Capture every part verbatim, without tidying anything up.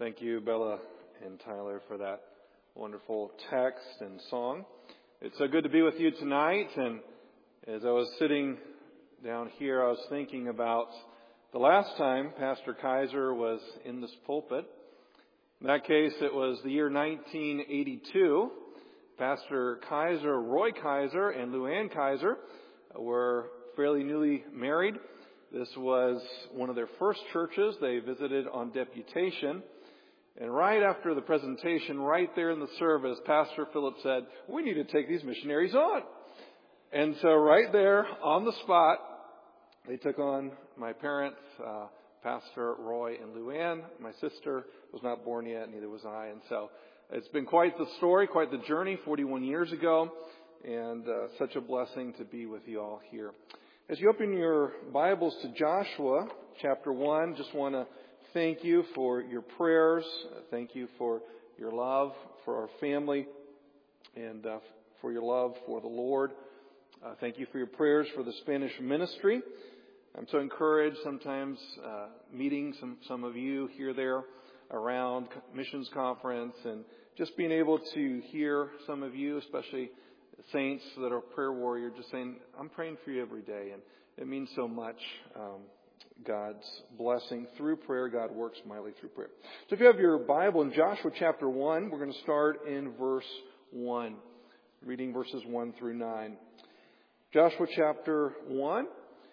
Thank you, Bella and Tyler, for that wonderful text and song. It's so good to be with you tonight. And as I was sitting down here, I was thinking about the last time Pastor Kaiser was in this pulpit. In that case, it was the year nineteen eighty-two. Pastor Kaiser, Roy Kaiser, and Luann Kaiser were fairly newly married. This was one of their first churches they visited on deputation. And right after the presentation, right there in the service, Pastor Philip said, we need to take these missionaries on. And so right there on the spot, they took on my parents, uh, Pastor Roy and Luann. My sister was not born yet, neither was I. And so it's been quite the story, quite the journey, forty-one years ago. And uh, such a blessing to be with you all here. As you open your Bibles to Joshua chapter one, just want to thank you for your prayers. Thank you for your love for our family and uh, for your love for the Lord. Uh, thank you for your prayers for the Spanish ministry. I'm so encouraged sometimes uh, meeting some, some of you here, there, around missions conference, and just being able to hear some of you, especially saints that are prayer warrior, just saying, I'm praying for you every day. And it means so much. Um, God's blessing through prayer. God works mightily through prayer. So if you have your Bible in Joshua chapter one, we're going to start in verse one, reading verses one through nine. Joshua chapter one.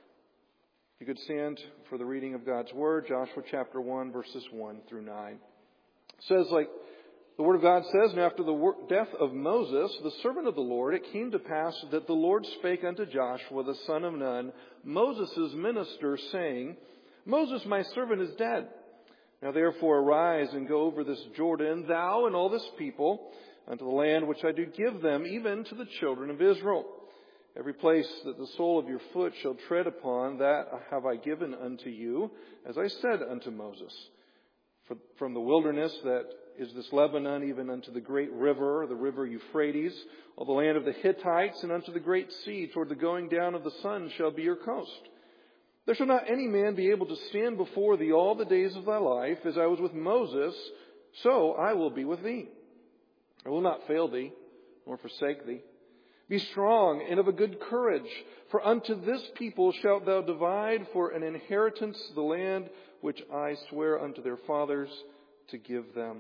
If you could stand for the reading of God's Word. Joshua chapter one, verses one through nine. It says, like the Word of God says, and after the death of Moses, the servant of the Lord, it came to pass that the Lord spake unto Joshua, the son of Nun, Moses' minister, saying, Moses, my servant, is dead. Now therefore arise and go over this Jordan, thou and all this people, unto the land which I do give them, even to the children of Israel. Every place that the sole of your foot shall tread upon, that have I given unto you, as I said unto Moses. For, from the wilderness that is this Lebanon, even unto the great river, the river Euphrates, all the land of the Hittites, and unto the great sea, toward the going down of the sun shall be your coast. There shall not any man be able to stand before thee all the days of thy life, as I was with Moses, so I will be with thee. I will not fail thee, nor forsake thee. Be strong and of a good courage, for unto this people shalt thou divide for an inheritance the land which I swear unto their fathers to give them.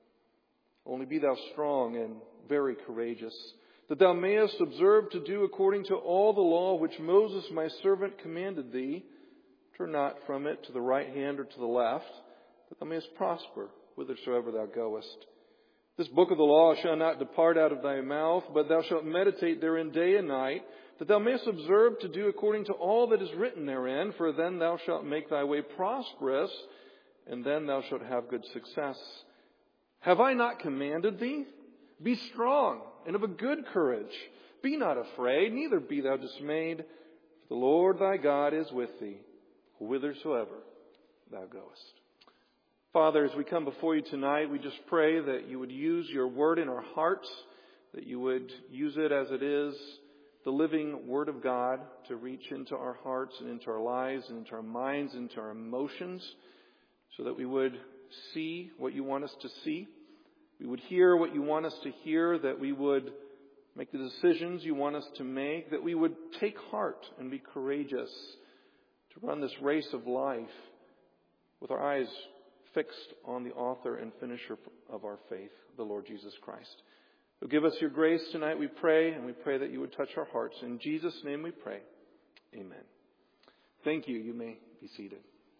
Only be thou strong and very courageous, that thou mayest observe to do according to all the law which Moses my servant commanded thee. Turn not from it to the right hand or to the left, that thou mayest prosper whithersoever thou goest. This book of the law shall not depart out of thy mouth, but thou shalt meditate therein day and night, that thou mayest observe to do according to all that is written therein, for then thou shalt make thy way prosperous, and then thou shalt have good success. Have I not commanded thee? Be strong and of a good courage. Be not afraid, neither be thou dismayed. For the Lord thy God is with thee, whithersoever thou goest. Father, as we come before you tonight, we just pray that you would use your word in our hearts, that you would use it as it is, the living word of God, to reach into our hearts and into our lives and into our minds, into our emotions, so that we would see what you want us to see. We would hear what you want us to hear, that we would make the decisions you want us to make, that we would take heart and be courageous to run this race of life with our eyes fixed on the author and finisher of our faith, the Lord Jesus Christ. So give us your grace tonight, we pray, and we pray that you would touch our hearts. In Jesus' name we pray. Amen. Thank you. You may be seated.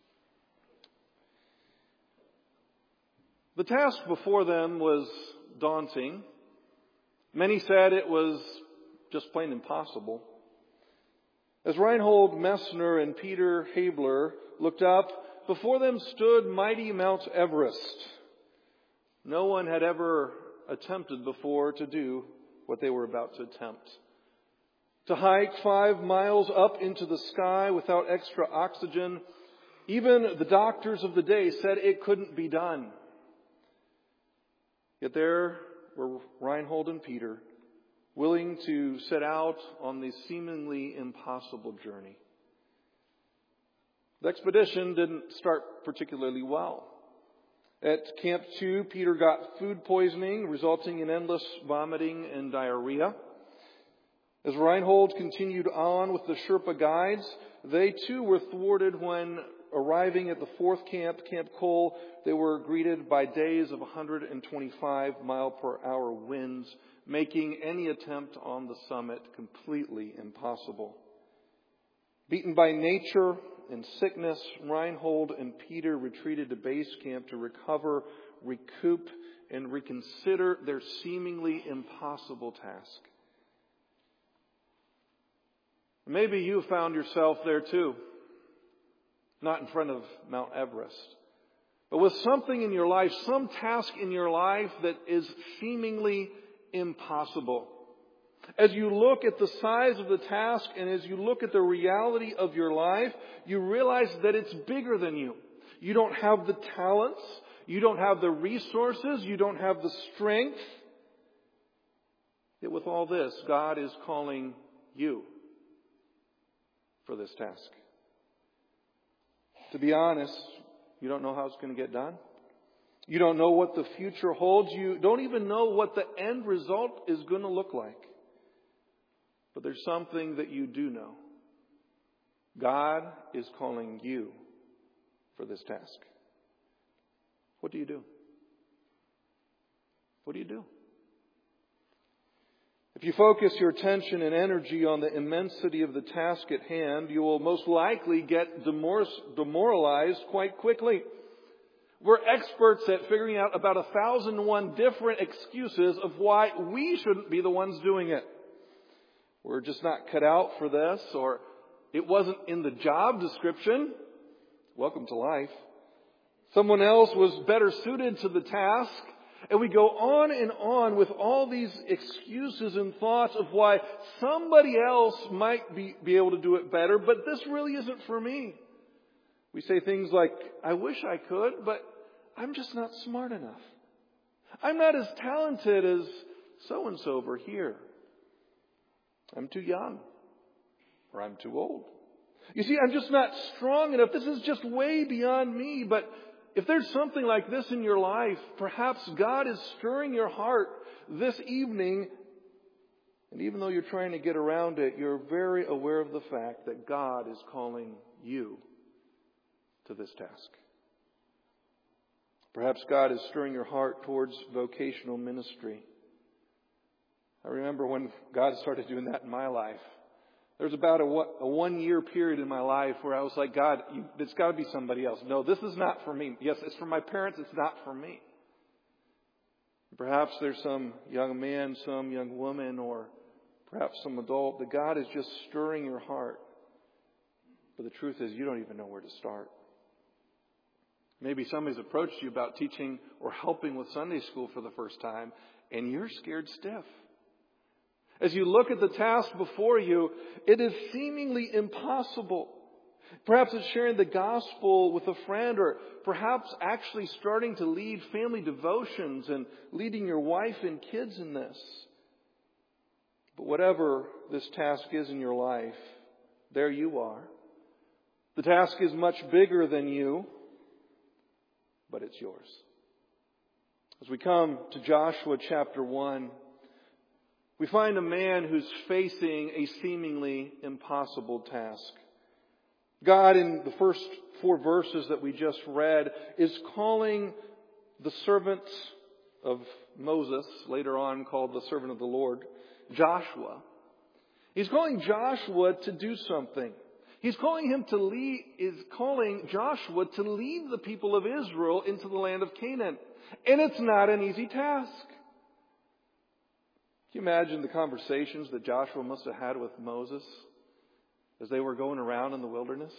The task before them was daunting. Many said it was just plain impossible. As Reinhold Messner and Peter Habler looked up, before them stood mighty Mount Everest. No one had ever attempted before to do what they were about to attempt. To hike five miles up into the sky without extra oxygen, even the doctors of the day said it couldn't be done. Yet there were Reinhold and Peter, willing to set out on this seemingly impossible journey. The expedition didn't start particularly well. At Camp two, Peter got food poisoning, resulting in endless vomiting and diarrhea. As Reinhold continued on with the Sherpa guides, they too were thwarted when arriving at the fourth camp, Camp Cole. They were greeted by days of one hundred twenty-five mile per hour winds, making any attempt on the summit completely impossible. Beaten by nature and sickness, Reinhold and Peter retreated to base camp to recover, recoup, and reconsider their seemingly impossible task. Maybe you found yourself there too. Not in front of Mount Everest, but with something in your life, some task in your life that is seemingly impossible. As you look at the size of the task and as you look at the reality of your life, you realize that it's bigger than you. You don't have the talents. You don't have the resources. You don't have the strength. Yet with all this, God is calling you for this task. To be honest, you don't know how it's going to get done. You don't know what the future holds. You don't even know what the end result is going to look like. But there's something that you do know. God is calling you for this task. What do you do? What do you do? If you focus your attention and energy on the immensity of the task at hand, you will most likely get demoralized quite quickly. We're experts at figuring out about a thousand and one different excuses of why we shouldn't be the ones doing it. We're just not cut out for this, or it wasn't in the job description. Welcome to life. Someone else was better suited to the task. And we go on and on with all these excuses and thoughts of why somebody else might be, be able to do it better, but this really isn't for me. We say things like, I wish I could, but I'm just not smart enough. I'm not as talented as so-and-so over here. I'm too young, or I'm too old. You see, I'm just not strong enough. This is just way beyond me. But if there's something like this in your life, perhaps God is stirring your heart this evening. And even though you're trying to get around it, you're very aware of the fact that God is calling you to this task. Perhaps God is stirring your heart towards vocational ministry. I remember when God started doing that in my life. There was about a, a one-year period in my life where I was like, God, you, it's got to be somebody else. No, this is not for me. Yes, it's for my parents. It's not for me. Perhaps there's some young man, some young woman, or perhaps some adult that God is just stirring your heart. But the truth is, you don't even know where to start. Maybe somebody's approached you about teaching or helping with Sunday school for the first time, and you're scared stiff. As you look at the task before you, it is seemingly impossible. Perhaps it's sharing the gospel with a friend, or perhaps actually starting to lead family devotions and leading your wife and kids in this. But whatever this task is in your life, there you are. The task is much bigger than you, but it's yours. As we come to Joshua chapter one, we find a man who's facing a seemingly impossible task. God, in the first four verses that we just read, is calling the servant of Moses, later on called the servant of the Lord, Joshua. He's calling Joshua to do something. He's calling him to lead, is calling Joshua to lead the people of Israel into the land of Canaan. And it's not an easy task. Can you imagine the conversations that Joshua must have had with Moses as they were going around in the wilderness?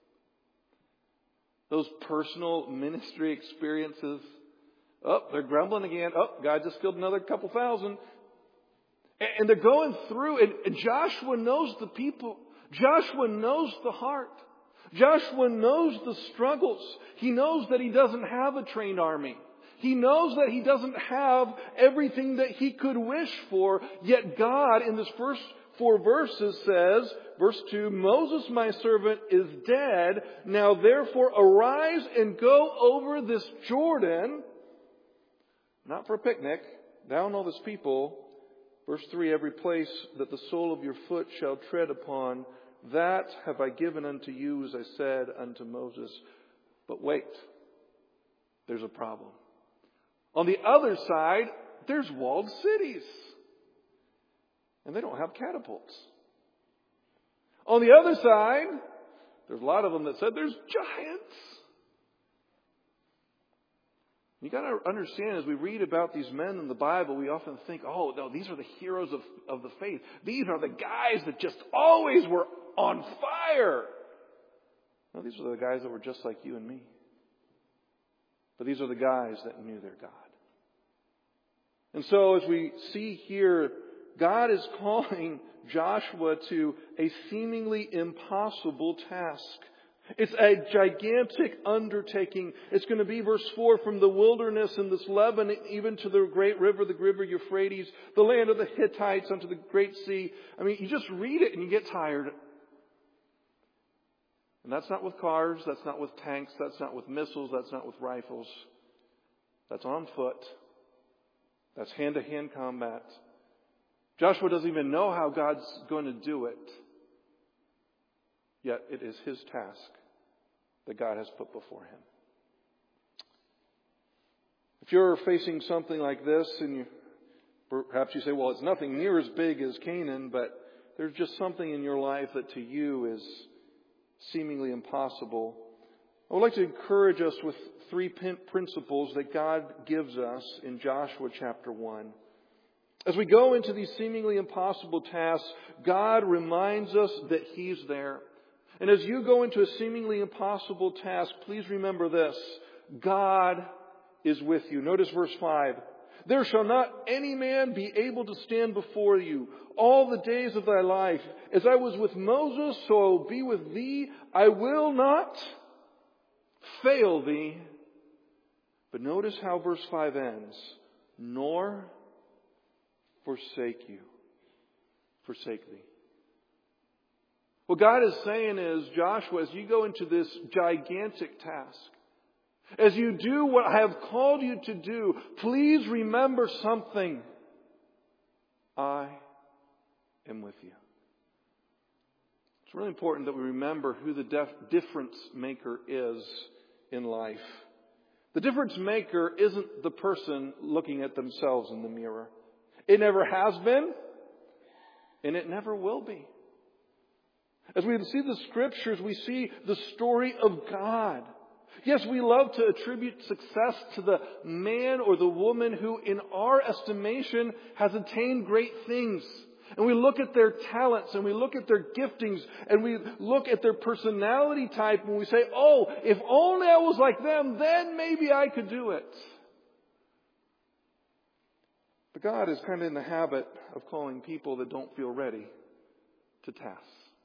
Those personal ministry experiences. Oh, they're grumbling again. Oh, God just killed another couple thousand. And they're going through, and Joshua knows the people. Joshua knows the heart. Joshua knows the struggles. He knows that he doesn't have a trained army. He knows that he doesn't have everything that he could wish for. Yet God, in this first four verses says, verse two, Moses my servant is dead. Now therefore arise and go over this Jordan, not for a picnic, thou and all this people. Verse three, every place that the sole of your foot shall tread upon, that have I given unto you, as I said unto Moses. But wait, there's a problem. On the other side, there's walled cities. And they don't have catapults. On the other side, there's a lot of them that said there's giants. You got to understand, as we read about these men in the Bible, we often think, oh, no, these are the heroes of, of the faith. These are the guys that just always were on fire. No, these are the guys that were just like you and me. But these are the guys that knew their God. And so as we see here, God is calling Joshua to a seemingly impossible task. It's a gigantic undertaking. It's going to be, verse four, from the wilderness in this Lebanon, even to the great river, the river Euphrates, the land of the Hittites, unto the great sea. I mean, you just read it and you get tired. And that's not with cars. That's not with tanks. That's not with missiles. That's not with rifles. That's on foot. That's hand-to-hand combat. Joshua doesn't even know how God's going to do it. Yet it is his task that God has put before him. If you're facing something like this, and you, perhaps you say, well, it's nothing near as big as Canaan, but there's just something in your life that to you is seemingly impossible. I would like to encourage us with three principles that God gives us in Joshua chapter one. As we go into these seemingly impossible tasks, God reminds us that He's there. And as you go into a seemingly impossible task, please remember this. God is with you. Notice verse five. There shall not any man be able to stand before you all the days of thy life. As I was with Moses, so I will be with thee. I will not fail thee. But notice how verse five ends. Nor forsake you. Forsake thee. What God is saying is, Joshua, as you go into this gigantic task, as you do what I have called you to do, please remember something. I am with you. It's really important that we remember who the def- difference maker is in life. The difference maker isn't the person looking at themselves in the mirror. It never has been, and it never will be. As we see the Scriptures, we see the story of God. Yes, we love to attribute success to the man or the woman who, in our estimation, has attained great things. And we look at their talents and we look at their giftings and we look at their personality type and we say, oh, if only I was like them, then maybe I could do it. But God is kind of in the habit of calling people that don't feel ready to tasks.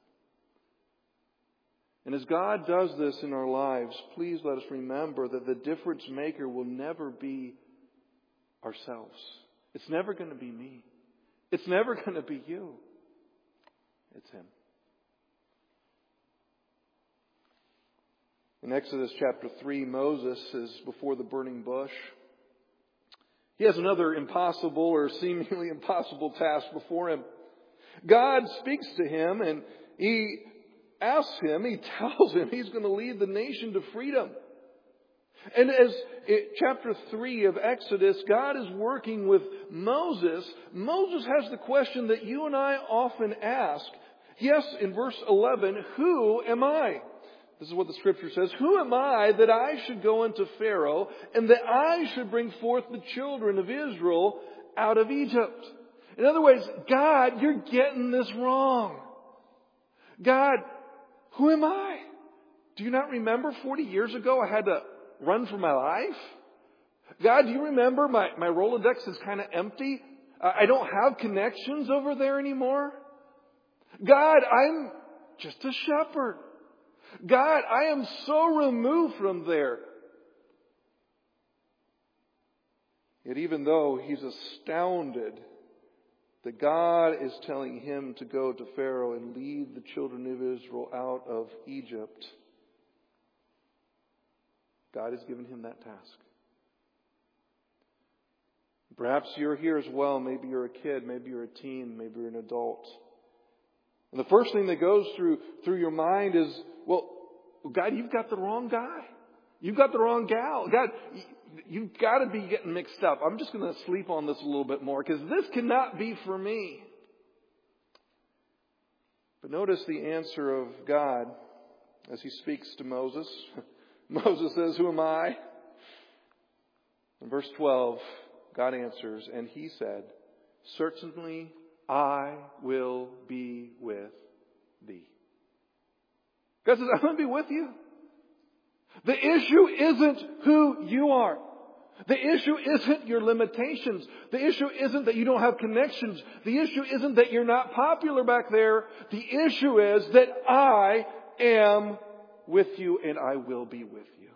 And as God does this in our lives, please let us remember that the difference maker will never be ourselves. It's never going to be me. It's never going to be you. It's Him. In Exodus chapter three, Moses is before the burning bush. He has another impossible or seemingly impossible task before him. God speaks to him and He asks him, He tells him He's going to lead the nation to freedom. And as it, chapter three of Exodus, God is working with Moses. Moses has the question that you and I often ask. Yes, in verse eleven, who am I? This is what the Scripture says. Who am I that I should go unto Pharaoh and that I should bring forth the children of Israel out of Egypt? In other words, God, you're getting this wrong. God, who am I? Do you not remember forty years ago I had to run for my life? God, do you remember my, my Rolodex is kind of empty? Uh, I don't have connections over there anymore. God, I'm just a shepherd. God, I am so removed from there. Yet even though he's astounded that God is telling him to go to Pharaoh and lead the children of Israel out of Egypt. God has given him that task. Perhaps you're here as well. Maybe you're a kid. Maybe you're a teen. Maybe you're an adult. And the first thing that goes through through your mind is, well, God, you've got the wrong guy. You've got the wrong gal. God, you've got to be getting mixed up. I'm just going to sleep on this a little bit more because this cannot be for me. But notice the answer of God as he speaks to Moses. Moses says, "Who am I?" In verse twelve, God answers, and he said, "Certainly I will be with thee." God says, I'm going to be with you. The issue isn't who you are. The issue isn't your limitations. The issue isn't that you don't have connections. The issue isn't that you're not popular back there. The issue is that I am with you and I will be with you.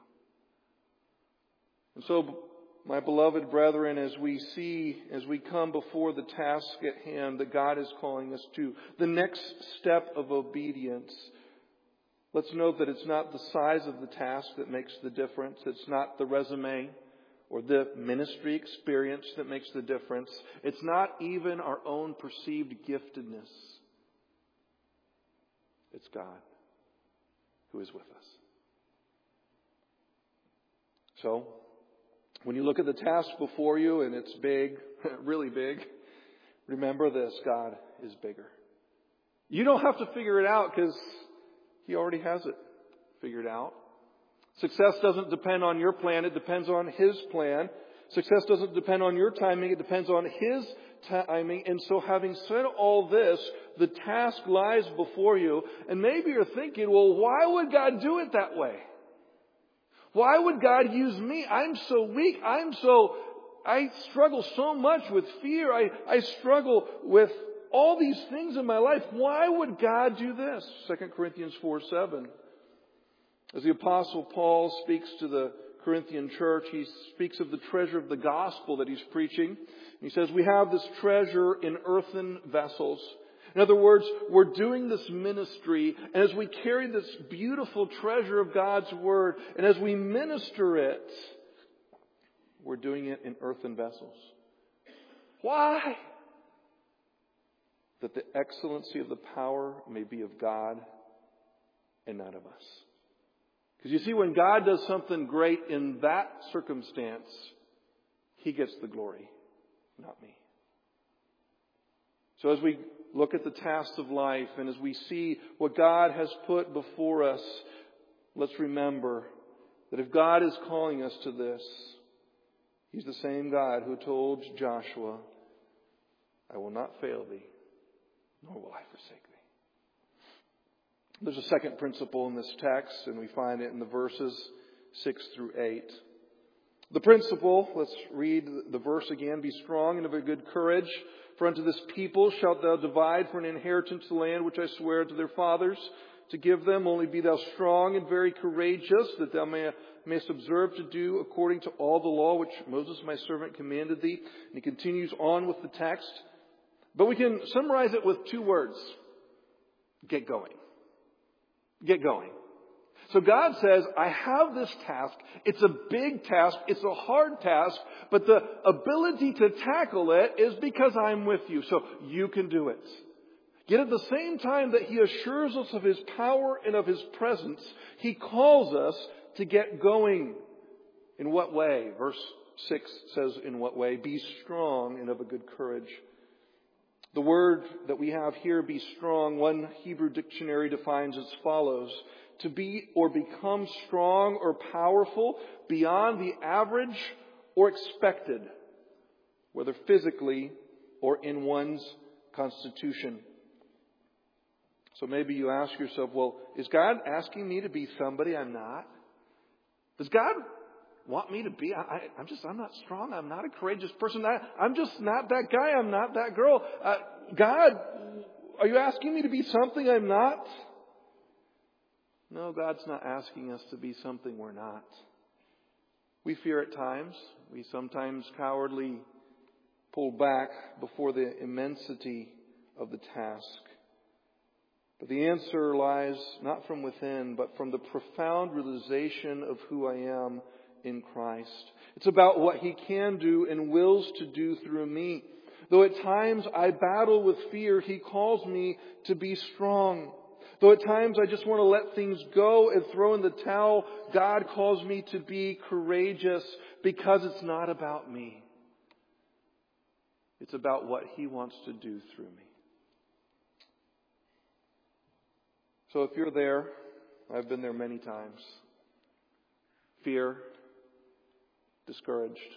And so, my beloved brethren, as we see, as we come before the task at hand that God is calling us to, the next step of obedience, let's note that it's not the size of the task that makes the difference. It's not the resume or the ministry experience that makes the difference. It's not even our own perceived giftedness. It's God who is with us. So, when you look at the task before you and it's big, really big, remember this: God is bigger. You don't have to figure it out because He already has it figured out. Success doesn't depend on your plan. It depends on His plan. Success doesn't depend on your timing. It depends on His timing. And so having said all this, the task lies before you. And maybe you're thinking, well, why would God do it that way? Why would God use me? I'm so weak. I'm so, I struggle so much with fear. I, I struggle with all these things in my life. Why would God do this? Second Corinthians four seven. As the Apostle Paul speaks to the Corinthian church, he speaks of the treasure of the gospel that he's preaching. He says, we have this treasure in earthen vessels. In other words, we're doing this ministry, and as we carry this beautiful treasure of God's Word, and as we minister it, we're doing it in earthen vessels. Why? That the excellency of the power may be of God and not of us. Because you see, when God does something great in that circumstance, He gets the glory, not me. So as we look at the tasks of life and as we see what God has put before us, let's remember that if God is calling us to this, He's the same God who told Joshua, I will not fail thee, nor will I forsake thee. There's a second principle in this text, and we find it in the verses six through eight. The principle, let's read the verse again. Be strong and of a good courage, for unto this people shalt thou divide for an inheritance the land which I swear to their fathers to give them. Only be thou strong and very courageous, that thou may, mayest observe to do according to all the law which Moses my servant commanded thee. And he continues on with the text. But we can summarize it with two words. Get going. Get going. So God says, I have this task. It's a big task. It's a hard task. But the ability to tackle it is because I'm with you. So you can do it. Yet at the same time that He assures us of His power and of His presence, He calls us to get going. In what way? Verse six says, in what way? Be strong and of a good courage. The word that we have here, be strong, one Hebrew dictionary defines as follows: to be or become strong or powerful beyond the average or expected, whether physically or in one's constitution. So maybe you ask yourself, well, is God asking me to be somebody I'm not? Does God want me to be? I, I, I'm just, I'm not strong. I'm not a courageous person. I, I'm just not that guy. I'm not that girl. Uh, God, are you asking me to be something I'm not? No, God's not asking us to be something we're not. We fear at times. We sometimes cowardly pull back before the immensity of the task. But the answer lies not from within, but from the profound realization of who I am in Christ. It's about what He can do and wills to do through me. Though at times I battle with fear, He calls me to be strong. Though at times I just want to let things go and throw in the towel, God calls me to be courageous because it's not about me. It's about what He wants to do through me. So if you're there, I've been there many times. Fear, discouraged.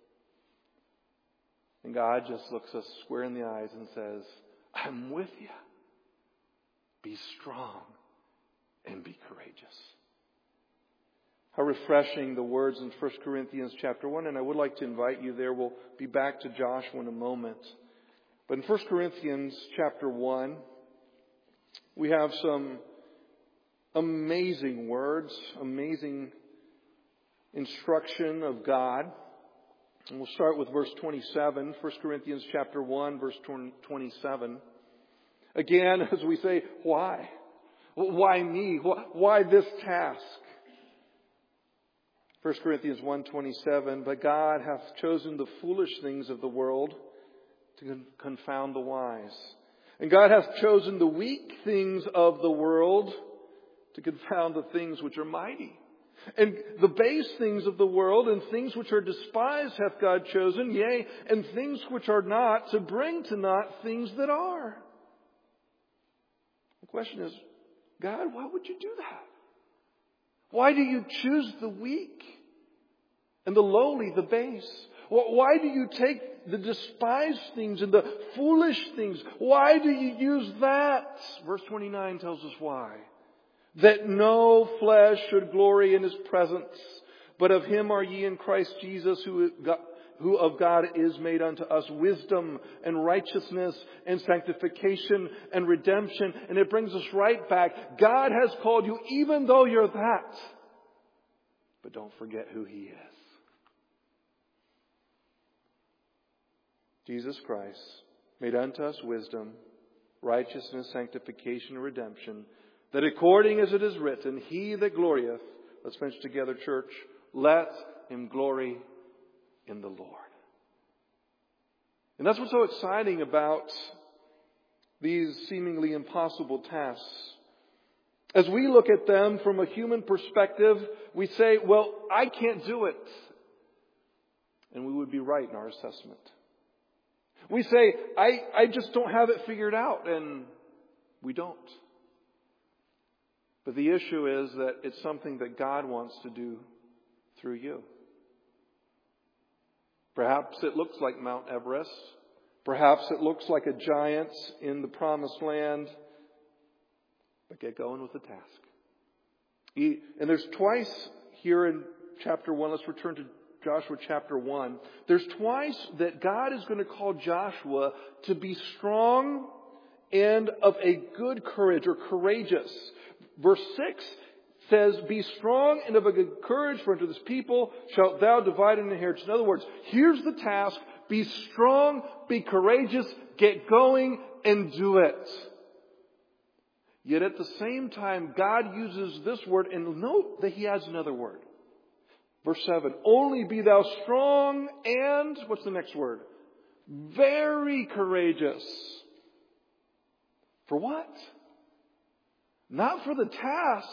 And God just looks us square in the eyes and says, I'm with you. Be strong and be courageous. How refreshing the words in First Corinthians chapter one. And I would like to invite you there. We'll be back to Joshua in a moment. But in First Corinthians chapter one, we have some amazing words, amazing instruction of God. And we'll start with verse twenty-seven. First Corinthians chapter one, verse twenty-seven. Again, as we say, why? Why me? Why this task? First Corinthians one twenty-seven, but God hath chosen the foolish things of the world to confound the wise. And God hath chosen the weak things of the world to confound the things which are mighty. And the base things of the world and things which are despised hath God chosen, yea, and things which are not, to bring to naught things that are. The question is, God, why would you do that? Why do you choose the weak and the lowly, the base? Why do you take the despised things and the foolish things? Why do you use that? Verse twenty-nine tells us why. That no flesh should glory in His presence, but of Him are ye in Christ Jesus, who got who of God is made unto us wisdom and righteousness and sanctification and redemption. And it brings us right back. God has called you even though you're that. But don't forget who He is. Jesus Christ made unto us wisdom, righteousness, sanctification, and redemption, that according as it is written, He that glorieth, let's finish together, church, let him glory in the Lord. And that's what's so exciting about these seemingly impossible tasks. As we look at them from a human perspective, we say, well, I can't do it. And we would be right in our assessment. We say, I, I just don't have it figured out, and we don't. But the issue is that it's something that God wants to do through you. Perhaps it looks like Mount Everest. Perhaps it looks like a giant in the promised land. But get going with the task. And there's twice here in chapter one. Let's return to Joshua chapter one. There's twice that God is going to call Joshua to be strong and of a good courage or courageous. Verse six says, be strong and of a good courage, for unto this people shalt thou divide an inheritance. In other words, here's the task. Be strong, be courageous, get going and do it. Yet at the same time, God uses this word, and note that He adds another word. Verse seven, only be thou strong and, what's the next word? Very courageous. For what? Not for the task,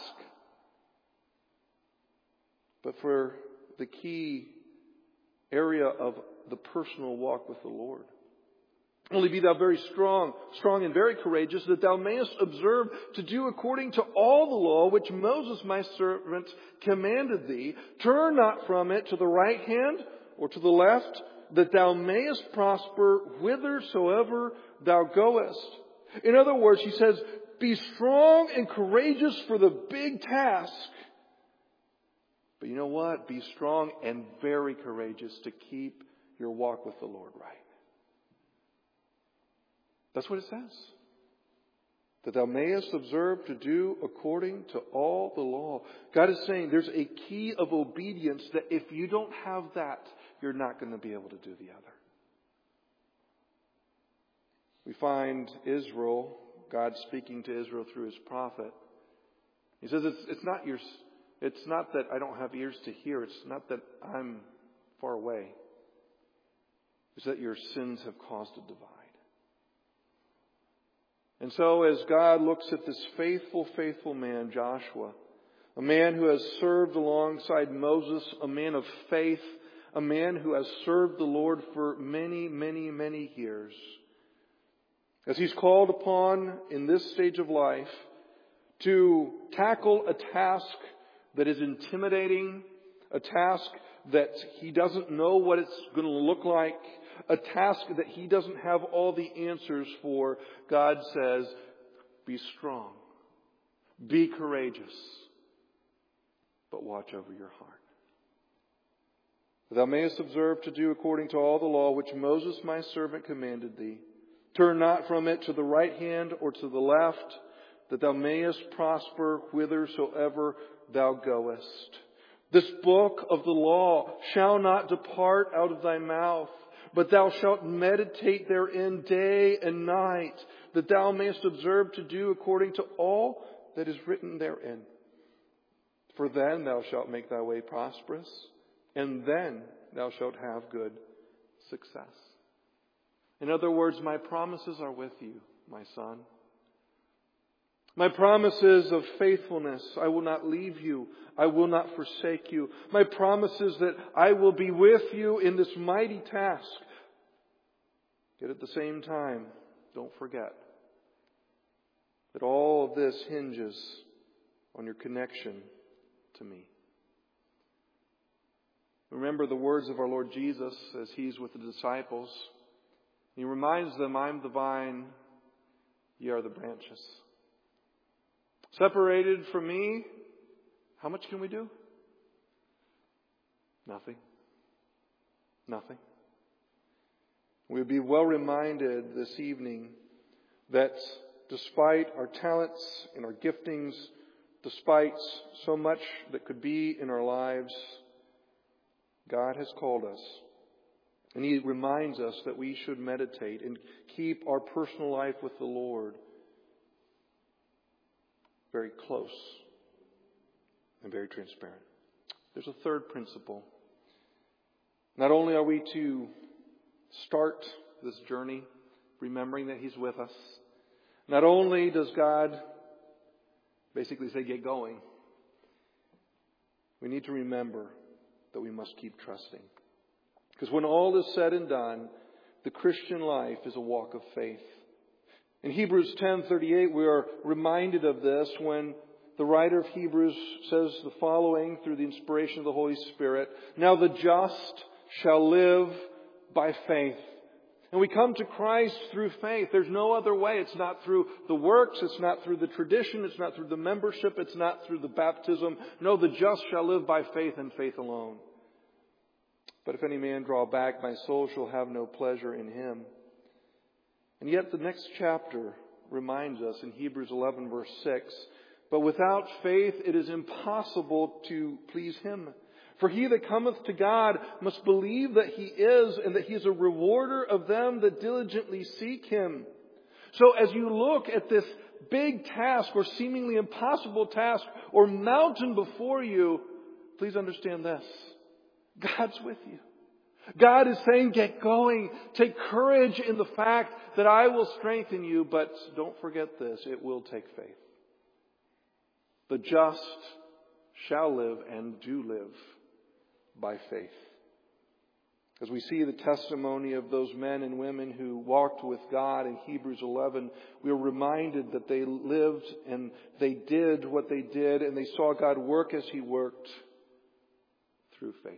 but for the key area of the personal walk with the Lord. Only be thou very strong, strong and very courageous, that thou mayest observe to do according to all the law which Moses my servant commanded thee. Turn not from it to the right hand or to the left, that thou mayest prosper whithersoever thou goest. In other words, he says, be strong and courageous for the big task. But you know what? Be strong and very courageous to keep your walk with the Lord right. That's what it says. That thou mayest observe to do according to all the law. God is saying there's a key of obedience that if you don't have that, you're not going to be able to do the other. we find Israel, God speaking to Israel through His prophet. He says, it's, it's not your, it's not that I don't have ears to hear. It's not that I'm far away. It's that your sins have caused a divide. And so as God looks at this faithful, faithful man, Joshua, a man who has served alongside Moses, a man of faith, a man who has served the Lord for many, many, many years, as he's called upon in this stage of life to tackle a task that is intimidating, a task that he doesn't know what it's going to look like, a task that he doesn't have all the answers for, God says, be strong, be courageous, but watch over your heart. Thou mayest observe to do according to all the law which Moses my servant commanded thee. Turn not from it to the right hand or to the left, that thou mayest prosper whithersoever thou goest. This book of the law shall not depart out of thy mouth, but thou shalt meditate therein day and night, that thou mayest observe to do according to all that is written therein. For then thou shalt make thy way prosperous, and then thou shalt have good success. In other words, my promises are with you, my son. My promises of faithfulness, I will not leave you. I will not forsake you. My promises that I will be with you in this mighty task. Yet at the same time, don't forget that all of this hinges on your connection to me. Remember the words of our Lord Jesus as He's with the disciples. He reminds them, I'm the vine, ye are the branches. Separated from me, how much can we do? Nothing. Nothing. We'll be well reminded this evening that despite our talents and our giftings, despite so much that could be in our lives, God has called us. And He reminds us that we should meditate and keep our personal life with the Lord very close and very transparent. There's a third principle. Not only are we to start this journey remembering that He's with us, not only does God basically say, get going, we need to remember that we must keep trusting. Because when all is said and done, the Christian life is a walk of faith. In Hebrews ten thirty-eight, we are reminded of this when the writer of Hebrews says the following through the inspiration of the Holy Spirit. Now the just shall live by faith. And we come to Christ through faith. There's no other way. It's not through the works. It's not through the tradition. It's not through the membership. It's not through the baptism. No, the just shall live by faith and faith alone. But if any man draw back, my soul shall have no pleasure in him. And yet the next chapter reminds us in Hebrews eleven verse six, but without faith it is impossible to please Him. For he that cometh to God must believe that He is, and that He is a rewarder of them that diligently seek Him. So as you look at this big task or seemingly impossible task or mountain before you, please understand this. God's with you. God is saying, get going. Take courage in the fact that I will strengthen you. But don't forget this, it will take faith. The just shall live and do live by faith. As we see the testimony of those men and women who walked with God in Hebrews eleven, we are reminded that they lived and they did what they did and they saw God work as He worked through faith.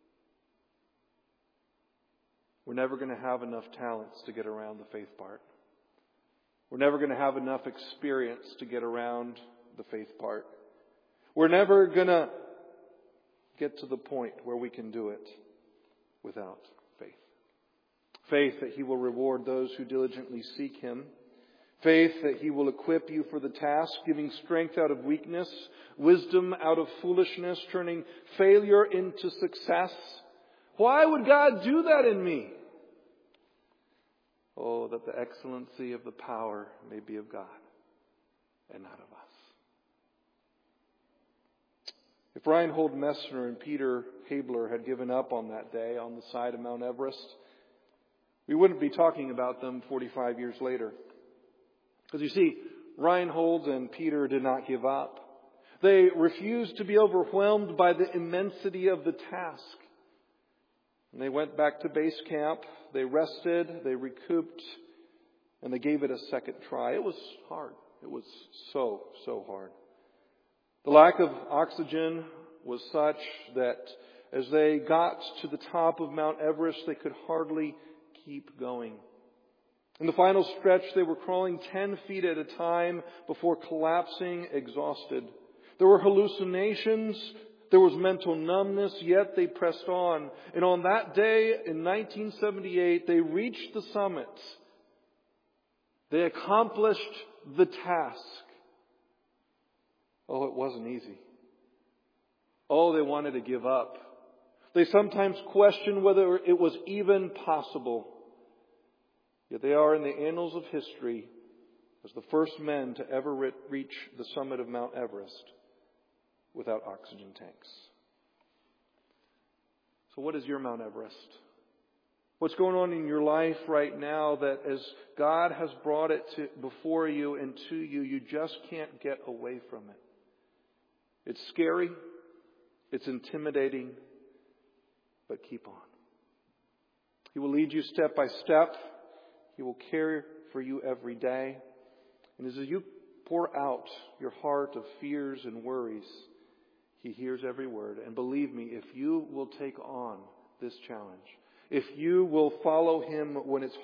We're never going to have enough talents to get around the faith part. We're never going to have enough experience to get around the faith part. We're never going to get to the point where we can do it without faith. Faith that He will reward those who diligently seek Him. Faith that He will equip you for the task, giving strength out of weakness, wisdom out of foolishness, turning failure into success. Why would God do that in me? Oh, that the excellency of the power may be of God and not of us. If Reinhold Messner and Peter Habler had given up on that day on the side of Mount Everest, we wouldn't be talking about them forty-five years later. Because you see, Reinhold and Peter did not give up. They refused to be overwhelmed by the immensity of the task. And they went back to base camp, they rested, they recouped, and they gave it a second try. It was hard. It was so, so hard. The lack of oxygen was such that as they got to the top of Mount Everest, they could hardly keep going. In the final stretch, they were crawling ten feet at a time before collapsing, exhausted. There were hallucinations. There was mental numbness, yet they pressed on. And on that day in nineteen seventy-eight, they reached the summit. They accomplished the task. Oh, it wasn't easy. Oh, they wanted to give up. They sometimes questioned whether it was even possible. Yet they are in the annals of history as the first men to ever reach the summit of Mount Everest without oxygen tanks. So what is your Mount Everest? What's going on in your life right now that as God has brought it to, before you and to you, you just can't get away from it? It's scary. It's intimidating. But keep on. He will lead you step by step. He will care for you every day. And as you pour out your heart of fears and worries, He hears every word. And believe me, if you will take on this challenge, if you will follow Him when it's